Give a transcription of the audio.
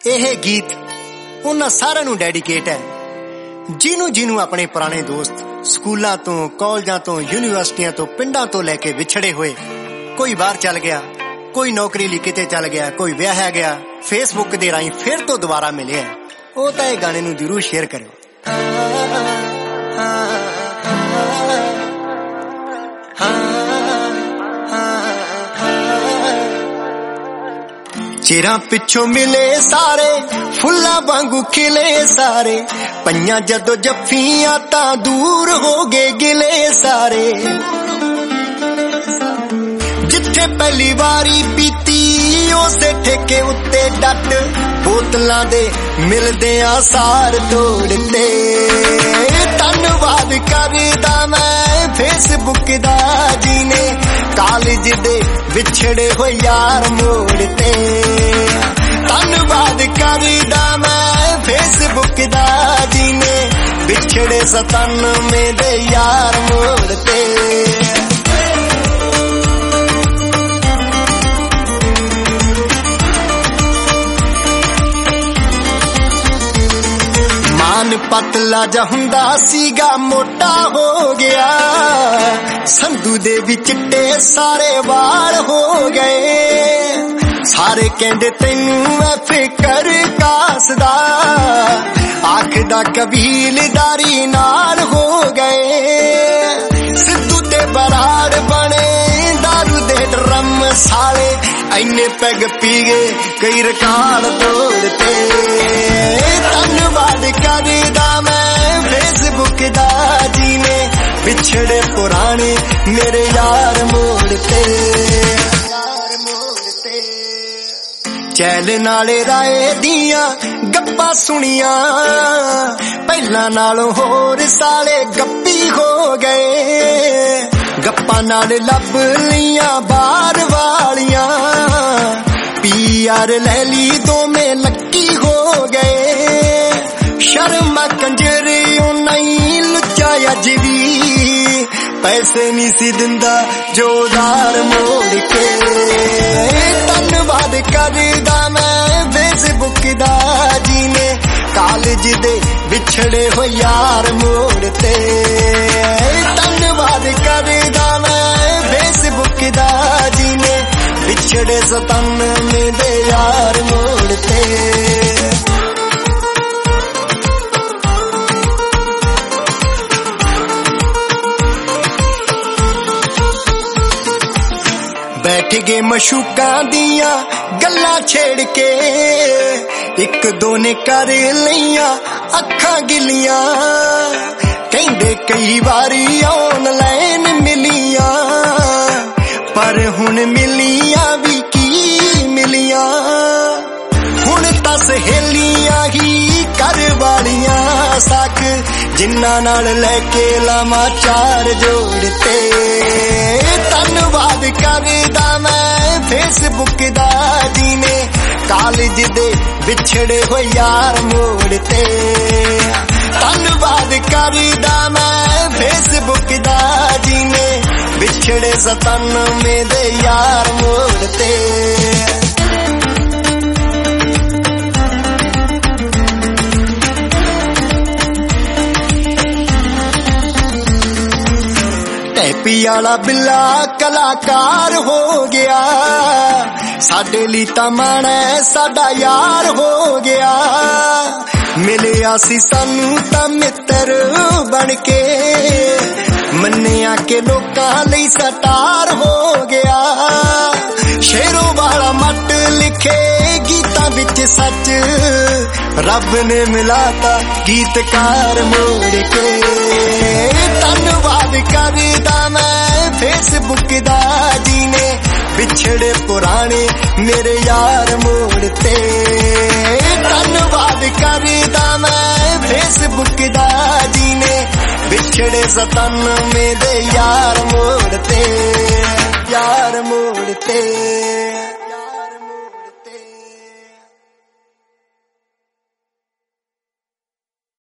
ਇਹ ਗੀਤ ਉਹਨਾਂ ਸਾਰਿਆਂ ਨੂੰ ਡੈਡੀਕੇਟ ਹੈ ਜਿਹਨੂੰ ਆਪਣੇ ਪੁਰਾਣੇ ਦੋਸਤ ਸਕੂਲਾਂ ਤੋਂ, ਕਾਲਜਾਂ ਤੋਂ, ਯੂਨੀਵਰਸਿਟੀਆਂ ਤੋਂ, ਪਿੰਡਾਂ ਤੋਂ ਲੈ ਕੇ ਵਿਛੜੇ ਹੋਏ, ਕੋਈ ਬਾਹਰ ਚੱਲ ਗਿਆ, ਕੋਈ ਨੌਕਰੀ ਲਈ ਕਿਤੇ ਚੱਲ ਗਿਆ, ਕੋਈ ਵਿਆਹਿਆ ਗਿਆ, ਫੇਸਬੁੱਕ ਦੇ ਰਾਹੀਂ ਫਿਰ ਤੋਂ ਦੁਬਾਰਾ ਮਿਲਿਆ, ਉਹ ਤਾਂ ਇਹ ਗਾਣੇ ਨੂੰ ਜ਼ਰੂਰ ਸ਼ੇਅਰ ਕਰਿਓ। ਚਿਰਾਂ ਪਿੱਛੋਂ ਮਿਲੇ ਸਾਰੇ, ਫੁੱਲਾਂ ਵਾਂਗੂ ਖਿਲੇ ਸਾਰੇ, ਪਈਆਂ ਜਦੋਂ ਜੱਫੀਆਂ ਤਾਂ ਦੂਰ ਹੋ ਗਏ ਗਿਲੇ ਸਾਰੇ। ਜਿੱਥੇ ਪਹਿਲੀ ਵਾਰੀ ਪੀਤੀ ਉਸੇ ਠੇਕੇ ਉੱਤੇ ਡੱਟ, ਬੋਤਲਾਂ ਦੇ ਮਿਲਦਿਆਂ ਸਾਰ ਤੋੜਤੇ। ਧੰਨਵਾਦ ਕਰਦਾ ਮੈਂ ਫੇਸਬੁੱਕ ਦਾ ਜਿਹਨੇ ਕਾਲਜ ਦੇ ਵਿਛੜੇ ਹੋਏ ਯਾਰ ਮੋੜਤੇ। ਧੰਨਵਾਦ ਕਰਦਾ ਮੈਂ ਫੇਸਬੁੱਕ ਦਾ ਜਿਹਨੇ ਵਿਛੜੇ 97 ਦੇ ਯਾਰ ਮੋੜਤੇ। ਮਨ ਪਤਲਾ ਜਿਹਾ ਹੁੰਦਾ ਸੀਗਾ ਮੋਟਾ ਹੋ ਗਿਆ, ਸੰਧੂ ਦੇ ਵੀ ਚਿੱਟੇ ਸਾਰੇ ਵਾਲ ਹੋ ਗਏ। ਸਾਰੇ ਕਹਿੰਦੇ ਤੈਨੂੰ ਐ ਫਿਕਰ ਕਾਸਦਾ, ਆਖਦਾ ਕਬੀਲਦਾਰੀ ਨਾਲ ਹੋ ਗਏ। ਸਿੱਧੂ ਤੇ ਬਰਾੜ ਬਣੇ ਦਾਰੂ ਦੇ ਡਰਮ ਸਾਲੇ, ਐਨੇ ਪੈਗ ਪੀ ਗਏ ਕਈ ਰਿਕਾਰਡ ਤੋੜਤੇ। ਧੰਨਵਾਦ ਕਰਦਾ ਮੈਂ ਫੇਸਬੁੱਕ ਦਾ ਜਿਹਨੇ ਵਿਛੜੇ ਪੁਰਾਣੇ ਮੇਰੇ ਯਾਰ ਮੋੜਤੇ। ਚੈਲ ਨਾਲੇ ਰਾਏ ਦੀਆਂ ਗੱਪਾਂ ਸੁਣੀਆਂ, ਪਹਿਲਾਂ ਨਾਲੋਂ ਹੋਰ ਸਾਲੇ ਗੱਪੀ ਹੋ ਗਏ। ਗੱਪਾਂ ਨਾਲ ਲੱਭ ਲੀਆਂ ਬਾਹਰ ਵਾਲੀਆਂ, PR ਲੈ ਲਈ ਦੋਵੇਂ ਲੱਕੀ ਹੋ ਗਏ। ਸ਼ਰਮਾ ਕੰਜਰੀ ਉਹ ਨਹੀਂ ਲੁੱਚਾ ਅੱਜ ਵੀ, ਪੈਸੇ ਨਹੀਂ ਸੀ ਦਿੰਦਾ ਜੋ ਉਧਾਰ ਮੋੜ ਕੇ। ਧੰਨਵਾਦ ਕਰਦਾ ਮੈਂ ਫੇਸਬੁੱਕ ਦਾ ਜਿਹਨੇ ਕਾਲਜ ਦੇ ਵਿਛੜੇ ਹੋਏ ਯਾਰ ਮੋੜਤੇ। ਧੰਨਵਾਦ ਕਰਦਾ ਮੈਂ ਫੇਸਬੁੱਕ ਦਾ ਜਿਹਨੇ ਵਿਛੜੇ 97 ਦੇ ਯਾਰ ਮੋੜਤੇ। ਬੈਠ ਗਏ ਮਸ਼ੂਕਾਂ ਦੀਆਂ ਗੱਲਾਂ ਛੇੜ ਕੇ, ਇੱਕ ਦੋ ਨੇ ਕਰ ਲਈਆਂ ਅੱਖਾਂ ਗਿੱਲੀਆਂ। ਕਹਿੰਦੇ ਕਈ ਵਾਰੀ ਆਨਲਾਈਨ ਮਿਲੀਆਂ, ਪਰ ਹੁਣ ਮਿਲੀਆਂ ਵੀ ਕੀ ਮਿਲੀਆਂ। ਹੁਣ ਤਾਂ ਸਹੇਲੀਆਂ ਹੀ ਕਰ ਵਾਲੀਆਂ ਸਾਕ, ਜਿਨ੍ਹਾਂ ਨਾਲ ਲੈ ਕੇ ਲਾਵਾਂ ਚਾਰ ਜੋੜਤੇ। ਧੰਨਵਾਦ ਕਰਦਾ ਮੈਂ ਫੇਸਬੁੱਕ ਦਾ ਜਿਹਨੇ ਕਾਲਜ ਦੇ ਵਿਛੜੇ ਹੋਏ ਯਾਰ ਮੋੜਤੇ। ਧੰਨਵਾਦ ਕਰਦਾ ਮੈਂ ਫੇਸਬੁੱਕ ਦਾ ਜਿਹਨੇ ਵਿਛੜੇ 97 ਦੇ ਯਾਰ ਮੋੜਤੇ। ਟੈਪੀ ਵਾਲਾ ਬਿੱਲਾ ਕਲਾਕਾਰ ਹੋ ਗਿਆ, ਸਾਡੇ ਲਈ ਤਾਂ ਮਾਣਾ ਸਾਡਾ ਯਾਰ ਹੋ ਗਿਆ। ਮਿਲਿਆ ਸੀ ਸਾਨੂੰ ਤਾਂ ਮਿੱਤਰ ਬਣ ਕੇ, ਮੰਨਿਆ ਕਿ ਲੋਕਾਂ ਲਈ ਸਟਾਰ ਹੋ ਗਿਆ। ਸ਼ੇਰੋਂ ਵਾਲਾ ਮੱਟ ਲਿਖੇ ਗੀਤਾਂ ਵਿੱਚ ਸੱਚ, ਰੱਬ ਨੇ ਮਿਲਾਤਾ ਗੀਤਕਾਰ ਮੋੜ ਕੇ। ਧੰਨਵਾਦ ਕਰਦਾ ਮੈਂ ਫੇਸਬੁੱਕ ਦਾ ਜਿਹਨੇ ਵਿਛੜੇ ਪੁਰਾਣੇ ਮੇਰੇ ਯਾਰ ਮੋੜਤੇ। ਧੰਨਵਾਦ ਕਰਦਾ ਮੈਂ ਫੇਸਬੁੱਕ ਦਾ ਜਿਹਨੇ ਵਿਛੜੇ 97 ਦੇ ਯਾਰ ਮੋੜਤੇ, ਯਾਰ ਮੋੜਤੇ।